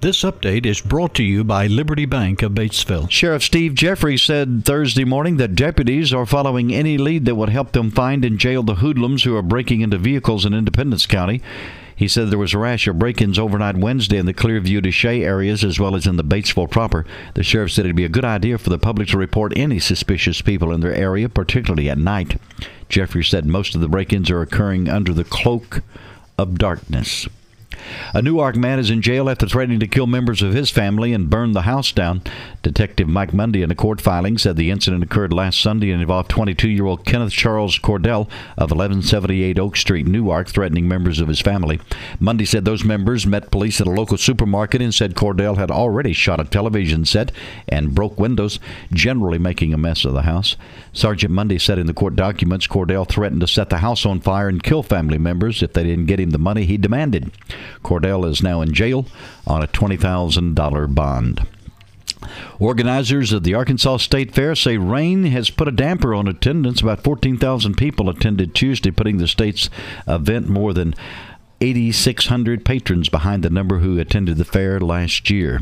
This update is brought to you by Liberty Bank of Batesville. Sheriff Steve Jeffrey said Thursday morning that deputies are following any lead that would help them find and jail the hoodlums who are breaking into vehicles in Independence County. He said there was a rash of break-ins overnight Wednesday in the Clearview to Shea areas as well as in the Batesville proper. The sheriff said it'd be a good idea for the public to report any suspicious people in their area, particularly at night. Jeffrey said most of the break-ins are occurring under the cloak of darkness. A Newark man is in jail after threatening to kill members of his family and burn the house down. Detective Mike Mundy in a court filing said the incident occurred last Sunday and involved 22-year-old Kenneth Charles Cordell of 1178 Oak Street, Newark, threatening members of his family. Mundy said those members met police at a local supermarket and said Cordell had already shot a television set and broke windows, generally making a mess of the house. Sergeant Mundy said in the court documents Cordell threatened to set the house on fire and kill family members if they didn't get him the money he demanded. Cordell is now in jail on a $20,000 bond. Organizers of the Arkansas State Fair say rain has put a damper on attendance. About 14,000 people attended Tuesday, putting the state's event more than 8,600 patrons behind the number who attended the fair last year.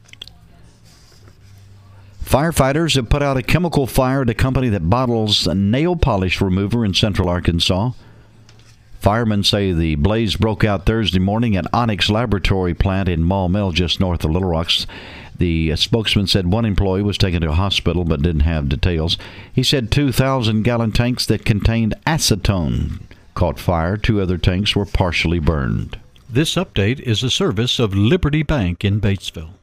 Firefighters have put out a chemical fire at a company that bottles a nail polish remover in central Arkansas. Firemen say the blaze broke out Thursday morning at Onyx Laboratory plant in Maumelle, just north of Little Rocks. The spokesman said one employee was taken to a hospital but didn't have details. He said 2,000-gallon tanks that contained acetone caught fire. 2 other tanks were partially burned. This update is a service of Liberty Bank in Batesville.